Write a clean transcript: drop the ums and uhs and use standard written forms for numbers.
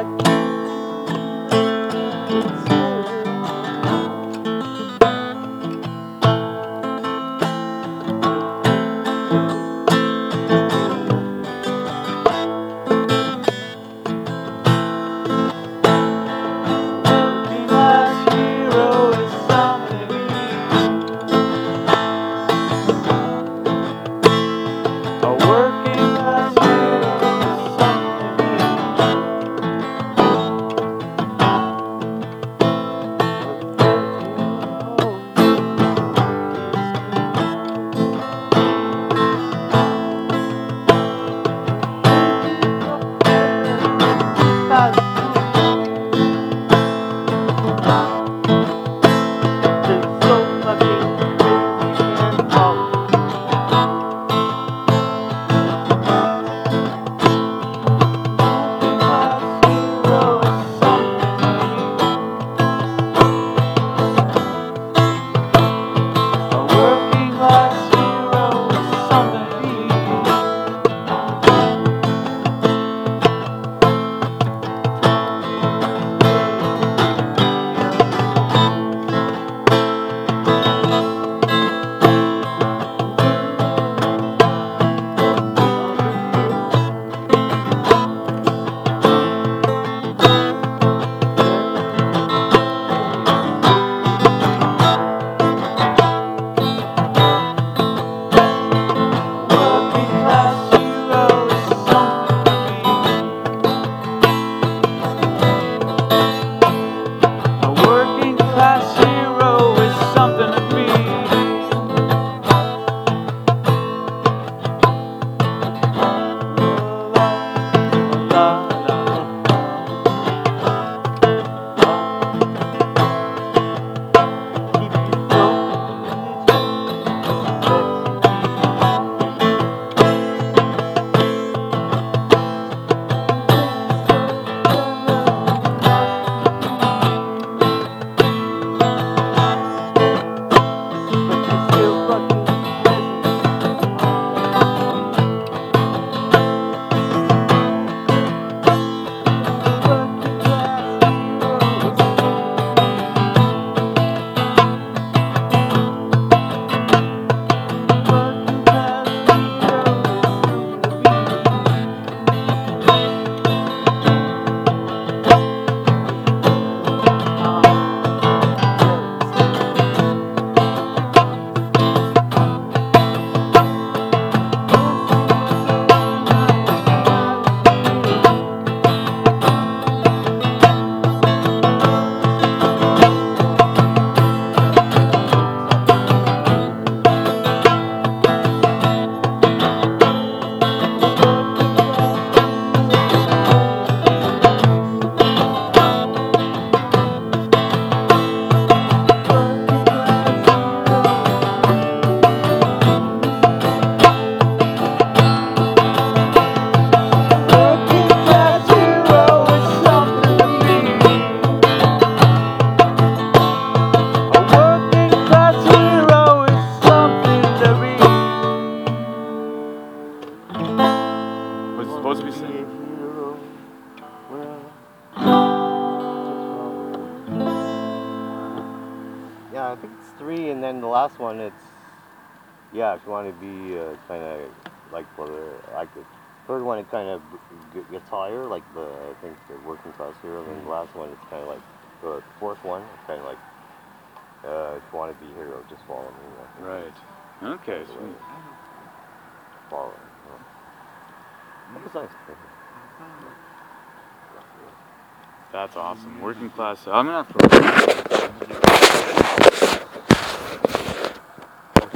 supposed to be singing. Yeah, I think it's 3, and then the last one, it's, yeah, if you want to be kind of like for the, like the third one, it kind of gets higher, like I think the working class hero, and then the last one, it's kind of like, the fourth one, it's kind of like, if you want to be a hero, just follow me. Right. Okay, sweet. Follow. That was nice. That's awesome. Working class. I'm gonna have to.